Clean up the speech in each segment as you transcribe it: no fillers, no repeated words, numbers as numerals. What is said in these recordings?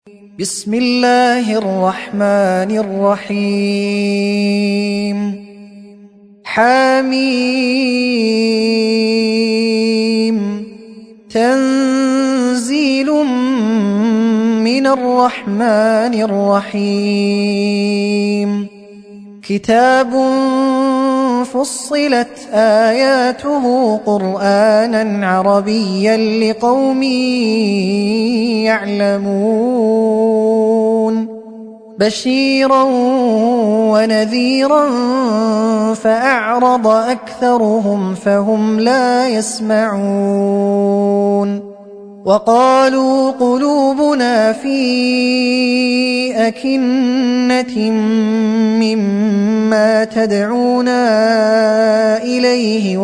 بسم الله الرحمن الرحيم حميم تنزيل من الرحمن الرحيم كتاب فصلت آياته قرآنا عربيا لقوم يعلمون بشيرا ونذيرا فأعرض أكثرهم فهم لا يسمعون وقالوا قلوبنا في أكنة مما تدعونا إليه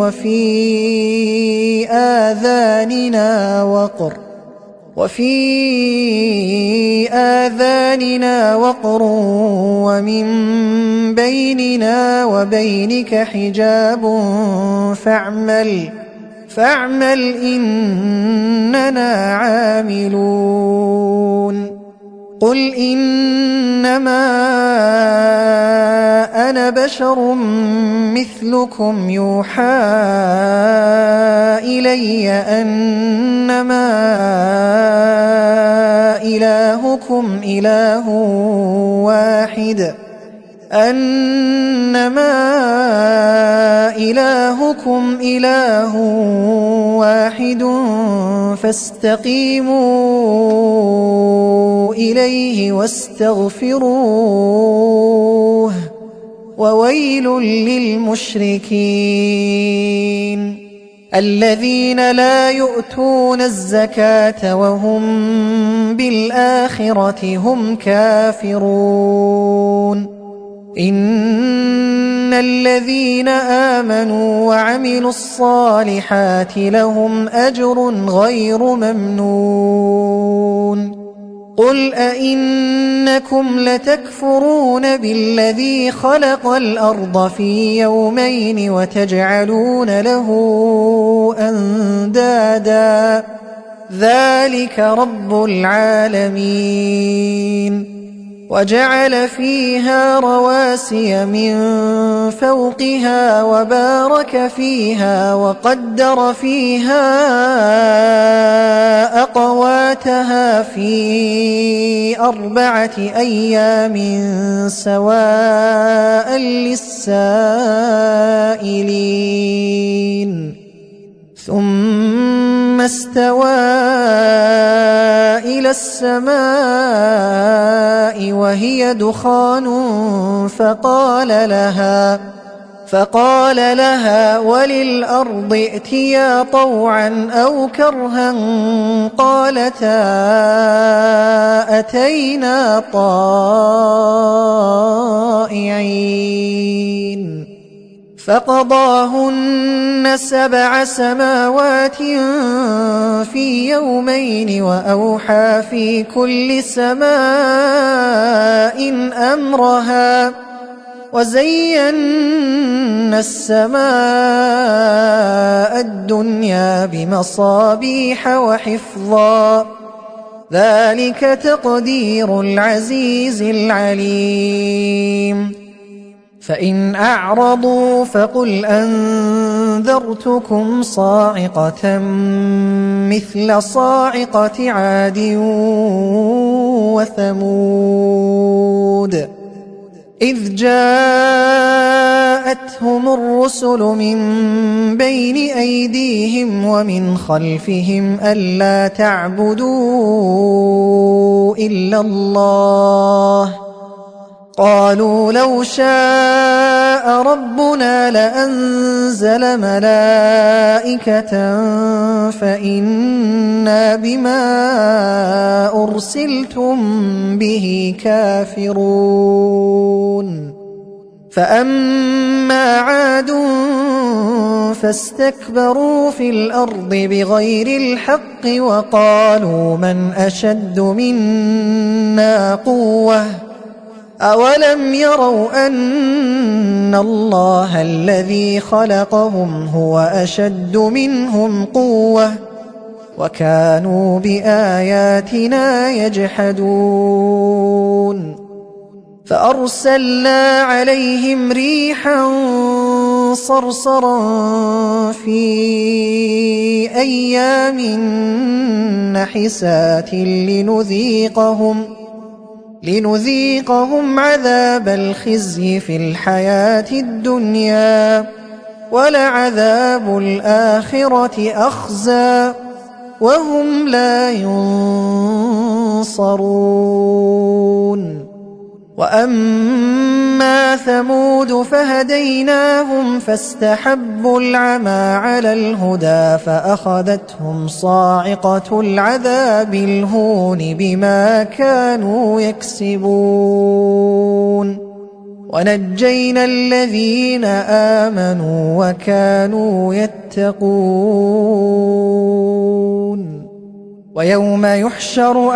وفي آذاننا وقر ومن بيننا وبينك حجاب فاعمل إننا عاملون قل إنما أنا بشر مثلكم يوحى إلي أنما إلهكم إله واحد فاستقيموا إليه واستغفروه وويل للمشركين الذين لا يؤتون الزكاة وهم بالآخرة هم كافرون إن الذين آمنوا وعملوا الصالحات لهم أجر غير ممنون قل أئنكم لتكفرون بالذي خلق الأرض في يومين وتجعلون له أندادا ذلك رب العالمين وجعل فيها رواسي من فوقها وبارك فيها وقدر فيها أقواتها في 4 أيام سواء للسائلين ثم استوى إلى السماء وهي دخان فقال لها وللأرض ائتيا طوعا أو كرها قالتا أتينا طائعين فقضاهن 7 سماوات في يومين وأوحى في كل سماء أمرها وزينا السماء الدنيا بمصابيح وحفظا ذلك تقدير العزيز العليم فإن أعرضوا فقل أنذرتكم صاعقة مثل صاعقة عاد وثمود إذ جاءتهم الرسل من بين أيديهم ومن خلفهم ألا تعبدوا إلا الله قالوا لو شاء ربنا لأنزل ملائكة فإنا بما أرسلتم به كافرون فأما عاد فاستكبروا في الأرض بغير الحق وقالوا من أشد منا قوة أولم يروا أن الله الذي خلقهم هو أشد منهم قوة وكانوا بآياتنا يجحدون فأرسلنا عليهم ريحا صرصرا في أيام نحسات لنذيقهم عذاب الخزي في الحياة الدنيا ولعذاب الآخرة أخزى وهم لا ينصرون وأما ثمود فهديناهم فاستحبوا العمى على الهدى فأخذتهم صاعقة العذاب الهون بما كانوا يكسبون ونجينا الذين آمنوا وكانوا يتقون ويوم يحشر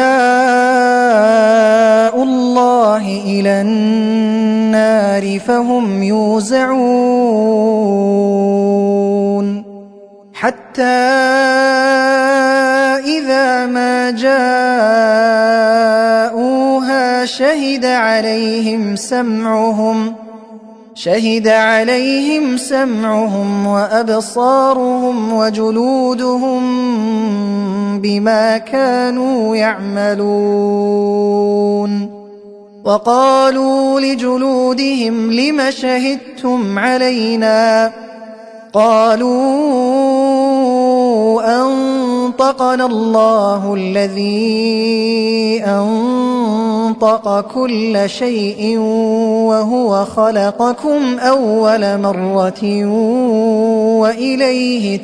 أعداء الله إلى النار فهم يوزعون حتى إذا ما جاءوها شهد عليهم سمعهم وأبصارهم وجلودهم بما كانوا يعملون وقالوا لجلودهم لم شهدتم علينا قالوا أنطقنا الله الذي أنطق كل شيء وهو خلقكم أول مرة وإليه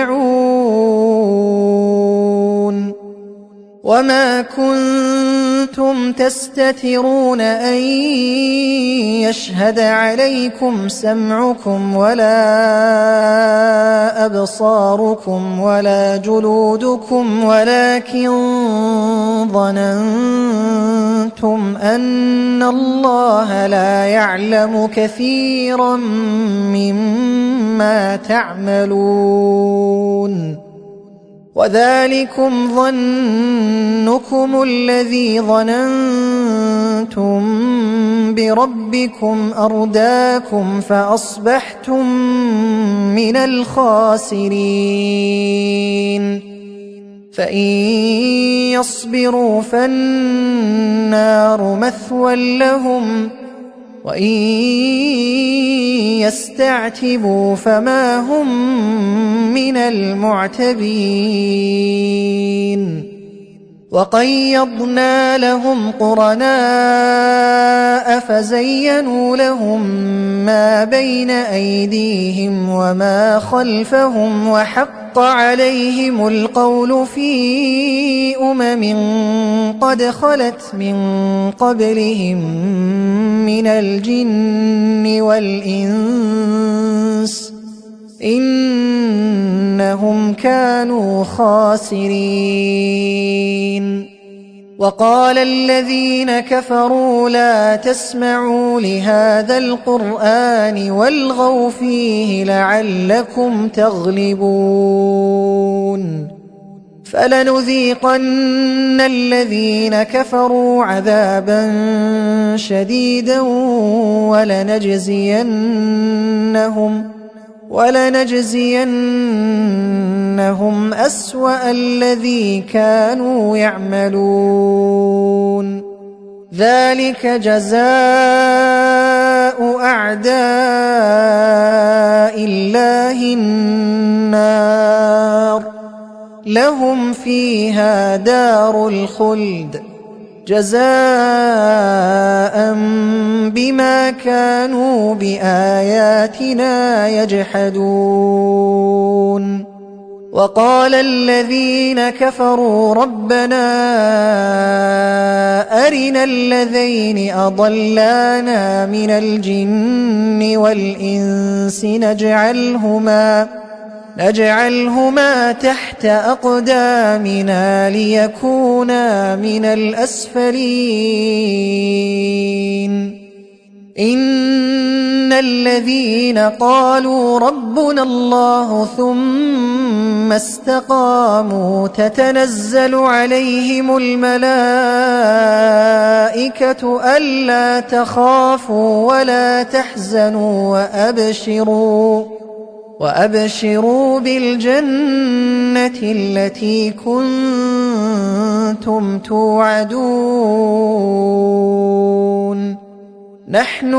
ترجعون وما كنتم تستترون أن يشهد عليكم سمعكم ولا أبصاركم ولا جلودكم ولكن ظننتم أن الله لا يعلم كثيرا مما تعملون وذلكم ظنكم الذي ظننتم بربكم أرداكم فأصبحتم من الخاسرين فإن يصبروا فالنار مثوى لهم وإن يستعتبوا فما هم من المعتبين وقيضنا لهم قرناء فزينوا لهم ما بين أيديهم وما خلفهم وحق عليهم القول في قد خلت من قبلهم من الجن والإنس إنهم كانوا خاسرين وقال الذين كفروا لا تسمعوا لهذا القرآن والغوا فيه لعلكم تغلبون فلنذيقن الذين كفروا عذابا شديدا ولنجزينهم أسوأ الذي كانوا يعملون ذلك جزاء أعداء الله النار لهم فيها دار الخلد جزاء بما كانوا بآياتنا يجحدون وقال الذين كفروا ربنا أرنا الذين أضلانا من الجن والإنس نجعلهما تحت أقدامنا ليكونا من الأسفلين إن الذين قالوا ربنا الله ثم استقاموا تتنزل عليهم الملائكة ألا تخافوا ولا تحزنوا وأبشروا بالجنة التي كنتم توعدون نحن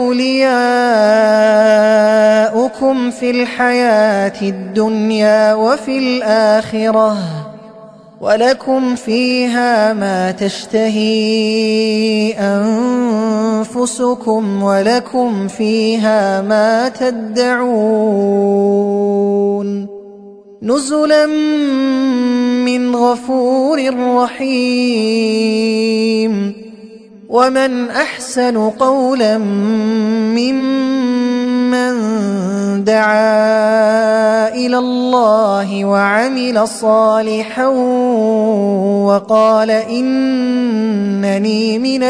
أولياؤكم في الحياة الدنيا وفي الآخرة ولكم فيها ما تشتهي أنفسكم ولكم فيها ما تدعون نزلا من غفور رحيم ومن أحسن قولا ممن دعا إلى الله وعمل صالحا وقال إنني من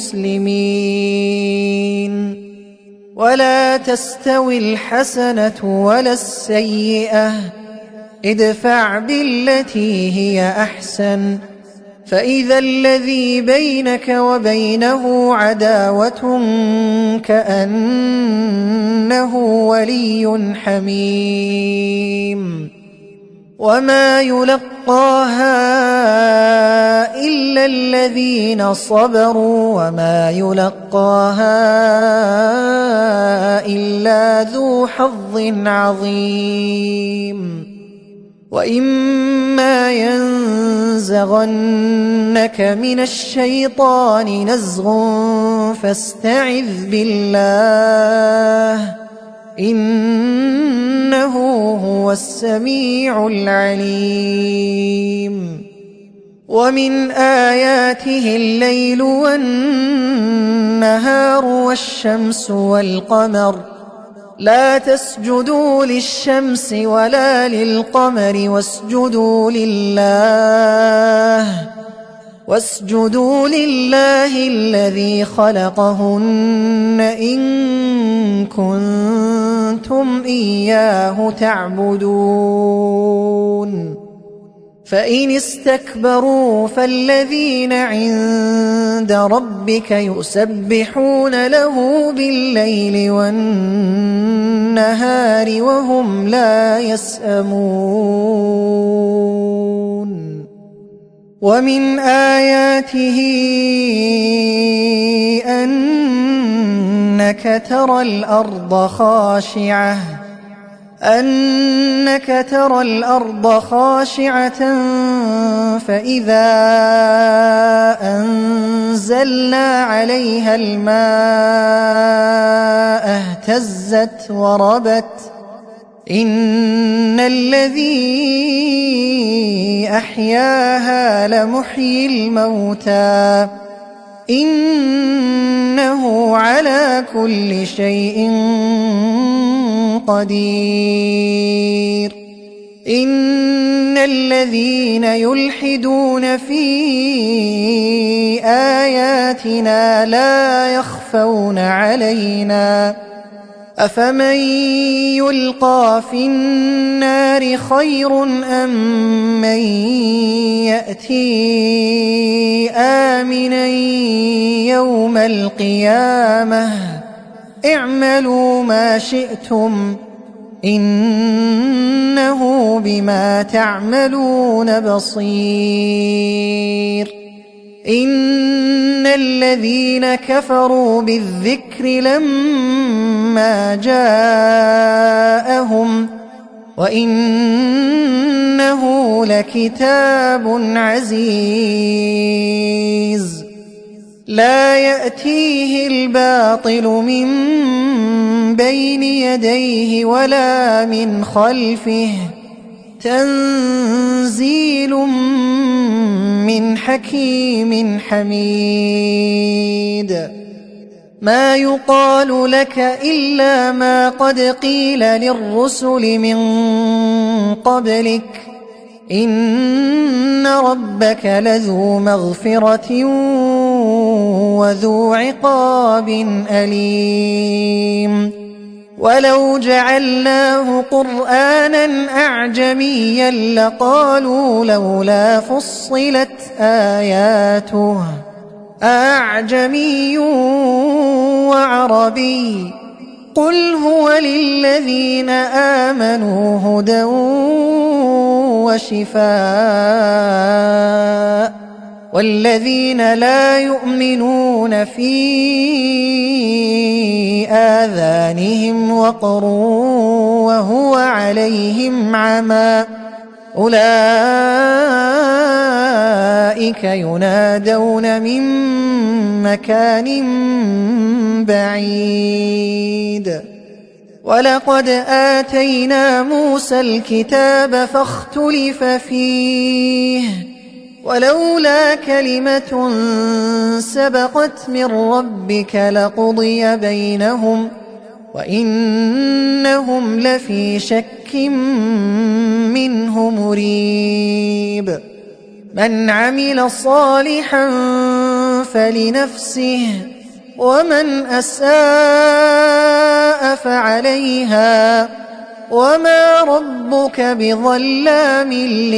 المسلمين ولا تستوي الحسنة ولا السيئة ادفع بالتي هي أحسن فإذا الذي بينك وبينه عداوة كأنه ولي حميم وما يلقاها إلا الذين صبروا وما يلقاها إلا ذو حظ عظيم وإما ينزغنك من الشيطان نزغ فاستعذ بالله إنه هو السميع العليم ومن آياته الليل والنهار والشمس والقمر لا تسجدوا للشمس ولا للقمر واسجدوا لله الذي خلقهن إن كنتم إياه تعبدون فإن استكبروا فالذين عند ربك يسبحون له بالليل والنهار وهم لا يسأمون ومن آياته أنك ترى الأرض خاشعة فإذا أنزلنا عليها الماء اهتزت وربت إن الذي أحياها لمحيي الموتى إنه على كل شيء قدير إن الذين يلحدون في آياتنا لا يخفون علينا أفمن يلقى في النار خير أم من يأتي آمنا يوم القيامة اعملوا ما شئتم إنه بما تعملون بصير إن الذين كفروا بالذكر لما جاءهم وإنه لكتاب عزيز لا يأتيه الباطل من بين يديه ولا من خلفه تنزيل من حكيم حميد ما يقال لك إلا ما قد قيل للرسل من قبلك إن ربك لذو مغفرة وذو عقاب أليم ولو جعلناه قرآنا أعجميا لقالوا لولا فصلت آياته أعجمي وعربي قل هو للذين آمنوا هدى وشفاء والذين لا يؤمنون في آذانهم وقر وهو عليهم عمى أولئك ينادون من مكان بعيد ولقد آتينا موسى الكتاب فاختلف فيه ولولا كلمة سبقت من ربك لقضي بينهم وإنهم لفي شك منه مريب من عمل صالحا فلنفسه ومن أساء فعليها وما ربك بظلام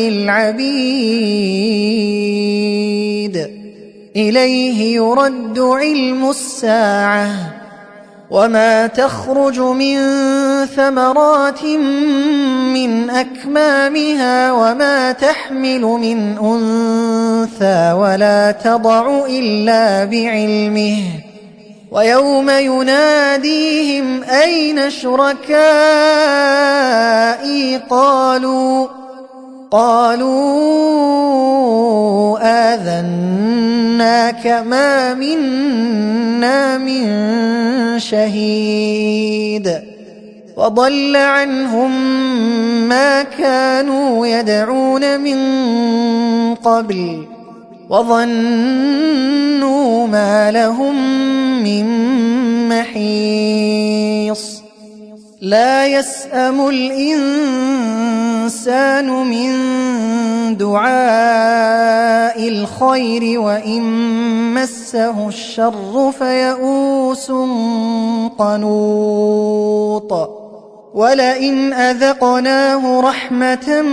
للعبيد إليه يرد علم الساعة وما تخرج من ثمرات من أكمامها وما تحمل من أنثى ولا تضع إلا بعلمه ويوم يناديهم أين شركائي قالوا آذناك ما منا من شهيد وضل عنهم ما كانوا يدعون من قبل وظنوا ما لهم من محيص لا يسأم الإنسان من دعاء الخير وإن مسه الشر فيئوس قنوط ولئن أذقناه رحمة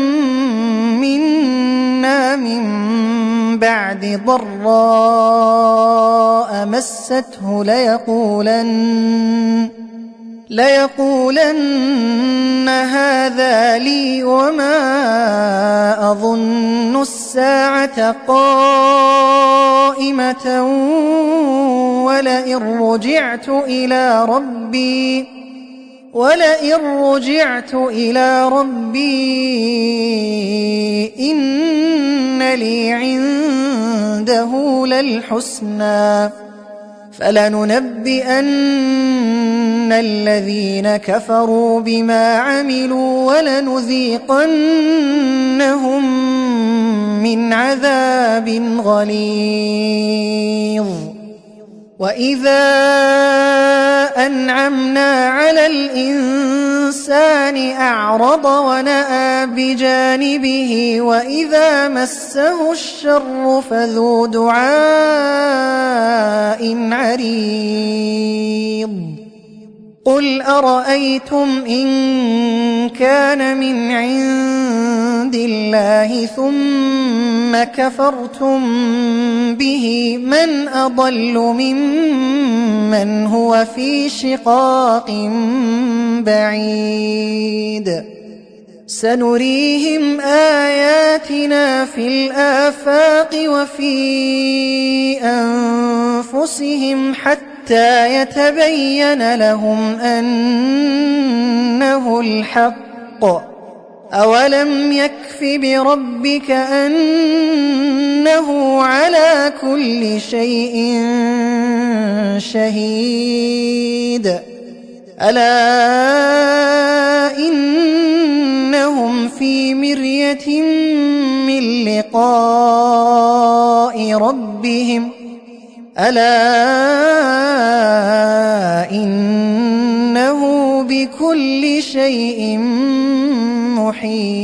منا من بعد ضراء مسته ليقولن هذا لي وما أظن الساعة قائمة ولئن رجعت إلى ربي إن لي عنده للحسنى فلننبئن الذين كفروا بما عملوا ولنذيقنهم من عذاب غليظ وإذا أنعمنا على الإنسان أعرض ونأى بجانبه وإذا مسه الشر فذو دعاء عريض قل أرأيتم إن كان من عند الله ثم كفرتم به من أضل ممن هو في شقاق بعيد سنريهم آياتنا في الآفاق وفي أنفسهم حتى يتبين لهم أنه الحق أولم يكف بربك أنه على كل شيء شهيد ألا إنهم في مرية من لقاء ربهم ألا إنه بكل شيء محيط